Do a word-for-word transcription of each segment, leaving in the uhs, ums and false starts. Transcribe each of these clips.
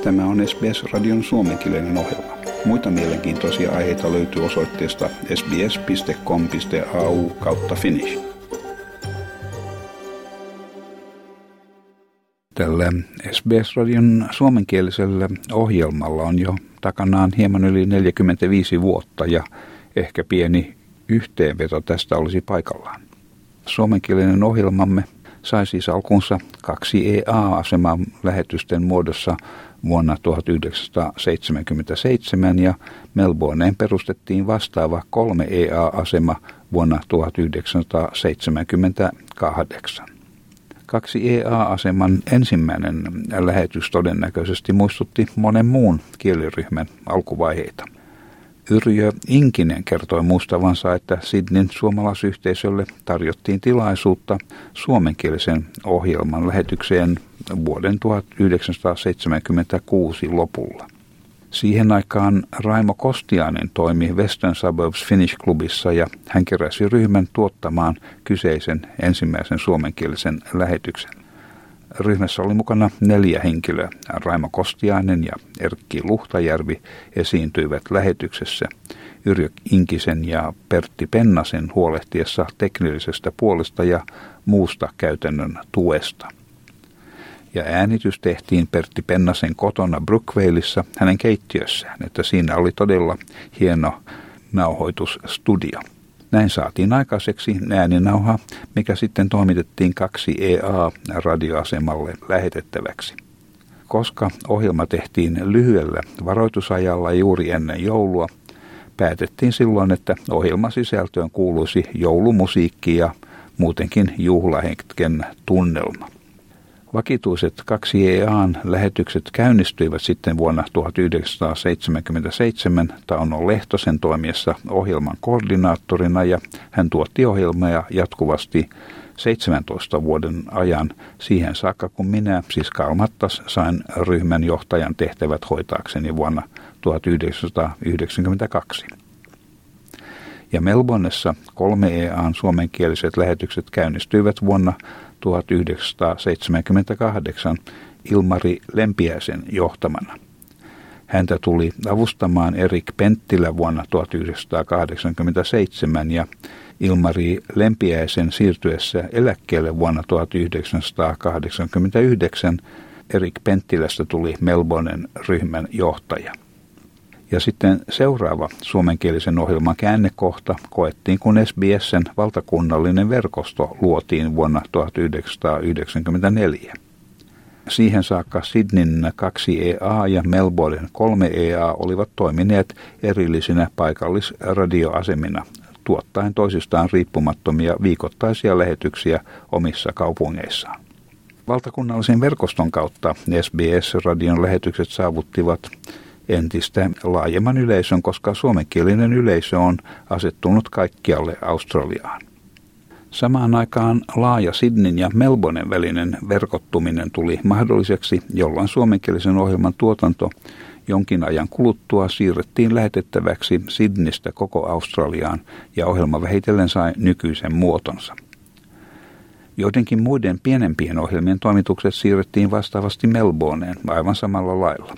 Tämä on S B S-radion suomenkielinen ohjelma. Muita mielenkiintoisia aiheita löytyy osoitteesta sbs piste com piste a u kautta finnish. Tällä S B S-radion suomenkielisellä ohjelmalla on jo takanaan hieman yli neljäkymmentäviisi vuotta ja ehkä pieni yhteenveto tästä olisi paikallaan. Suomenkielinen ohjelmamme sai siis alkunsa kaksi E A-asemaa lähetysten muodossa vuonna tuhatyhdeksänsataaseitsemänkymmentäseitsemän ja Melbourneen perustettiin vastaava kolme E A-asema vuonna tuhatyhdeksänsataaseitsemänkymmentäkahdeksan. Kaksi E A-aseman ensimmäinen lähetys todennäköisesti muistutti monen muun kieliryhmän alkuvaiheita. Yrjö Inkinen kertoi muistavansa, että Sydneyn suomalaisyhteisölle tarjottiin tilaisuutta suomenkielisen ohjelman lähetykseen vuoden tuhatyhdeksänsataaseitsemänkymmentäkuusi lopulla. Siihen aikaan Raimo Kostiainen toimi Western Suburbs Finnish Clubissa ja hän keräsi ryhmän tuottamaan kyseisen ensimmäisen suomenkielisen lähetyksen. Ryhmässä oli mukana neljä henkilöä. Raimo Kostiainen ja Erkki Luhtajärvi esiintyivät lähetyksessä Yrjö Inkisen ja Pertti Pennasen huolehtiessa teknillisestä puolesta ja muusta käytännön tuesta. Ja äänitys tehtiin Pertti Pennasen kotona Brookvaleissa hänen keittiössään, että siinä oli todella hieno nauhoitusstudio. Näin saatiin aikaiseksi ääninauha, mikä sitten toimitettiin kaksi E A-radioasemalle lähetettäväksi. Koska ohjelma tehtiin lyhyellä varoitusajalla juuri ennen joulua, päätettiin silloin, että ohjelman sisältöön kuuluisi joulumusiikki ja muutenkin juhlahetken tunnelma. Vakituiset kaksi E A:n lähetykset käynnistyivät sitten vuonna tuhatyhdeksänsataaseitsemänkymmentäseitsemän Tauno Lehtosen toimiessa ohjelman koordinaattorina ja hän tuotti ohjelmia jatkuvasti seitsemäntoista vuoden ajan siihen saakka, kun minä, siis Karl Mattas, sain ryhmän johtajan tehtävät hoitaakseni vuonna tuhatyhdeksänsataayhdeksänkymmentäkaksi. Ja Melbournessa kolme E A:n suomenkieliset lähetykset käynnistyivät vuonna tuhatyhdeksänsataaseitsemänkymmentäkahdeksan Ilmari Lempiäisen johtamana. Häntä tuli avustamaan Erik Penttilä vuonna tuhatyhdeksänsataakahdeksankymmentäseitsemän ja Ilmari Lempiäisen siirtyessä eläkkeelle vuonna tuhatyhdeksänsataakahdeksankymmentäyhdeksän Erik Penttilästä tuli Melbournen ryhmän johtaja. Ja sitten seuraava suomenkielisen ohjelman käännekohta koettiin, kun S B S:n valtakunnallinen verkosto luotiin vuonna tuhatyhdeksänsataayhdeksänkymmentäneljä. Siihen saakka Sydneyn kaksi E A ja Melbournen kolme E A olivat toimineet erillisinä paikallisradioasemina, tuottaen toisistaan riippumattomia viikoittaisia lähetyksiä omissa kaupungeissaan. Valtakunnallisen verkoston kautta S B S-radion lähetykset saavuttivat entistä laajemman yleisön, koska suomenkielinen yleisö on asettunut kaikkialle Australiaan. Samaan aikaan laaja Sydneyn ja Melbournen välinen verkottuminen tuli mahdolliseksi, jolloin suomenkielisen ohjelman tuotanto jonkin ajan kuluttua siirrettiin lähetettäväksi Sydneystä koko Australiaan ja ohjelma vähitellen sai nykyisen muotonsa. Joidenkin muiden pienempien ohjelmien toimitukset siirrettiin vastaavasti Melbourneen aivan samalla lailla.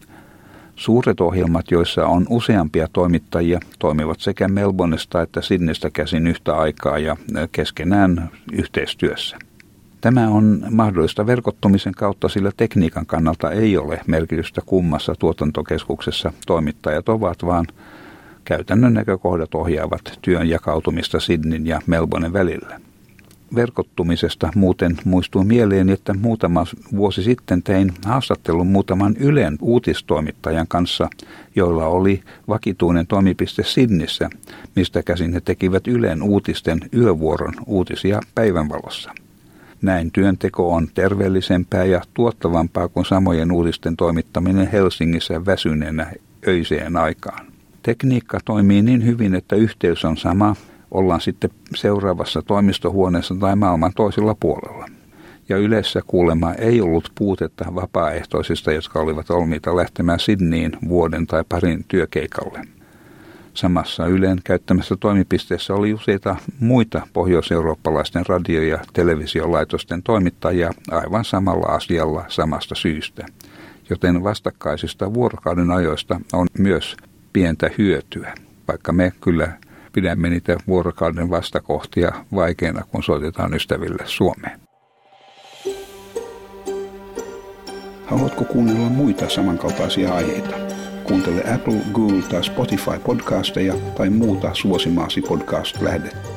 Suuret ohjelmat, joissa on useampia toimittajia, toimivat sekä Melbournesta että Sydneystä käsin yhtä aikaa ja keskenään yhteistyössä. Tämä on mahdollista verkottumisen kautta, sillä tekniikan kannalta ei ole merkitystä kummassa tuotantokeskuksessa toimittajat ovat, vaan käytännön näkökohdat ohjaavat työn jakautumista Sydneyn ja Melbournen välillä. Verkottumisesta muuten muistuu mieleen, että muutama vuosi sitten tein haastattelun muutaman Ylen uutistoimittajan kanssa, joilla oli vakituinen toimipiste Sydneyssä, mistä käsin he tekivät Ylen uutisten yövuoron uutisia päivänvalossa. Näin työnteko on terveellisempää ja tuottavampaa kuin samojen uutisten toimittaminen Helsingissä väsyneenä öiseen aikaan. Tekniikka toimii niin hyvin, että yhteys on sama, ollaan sitten seuraavassa toimistohuoneessa tai maailman toisella puolella. Ja Ylessä kuulemma ei ollut puutetta vapaaehtoisista, jotka olivat valmiita lähtemään Sydneyin vuoden tai parin työkeikalle. Samassa Ylen käyttämässä toimipisteessä oli useita muita pohjois-eurooppalaisten radio- ja televisiolaitosten toimittajia aivan samalla asialla samasta syystä. joten vastakkaisista vuorokauden ajoista on myös pientä hyötyä, vaikka me kyllä pidämme niitä vuorokauden vastakohtia vaikeina, kun soitetaan ystäville Suomeen. Haluatko kuunnella muita samankaltaisia aiheita? Kuuntele Apple, Google tai Spotify podcasteja tai muuta suosimaasi podcast-lähdettä.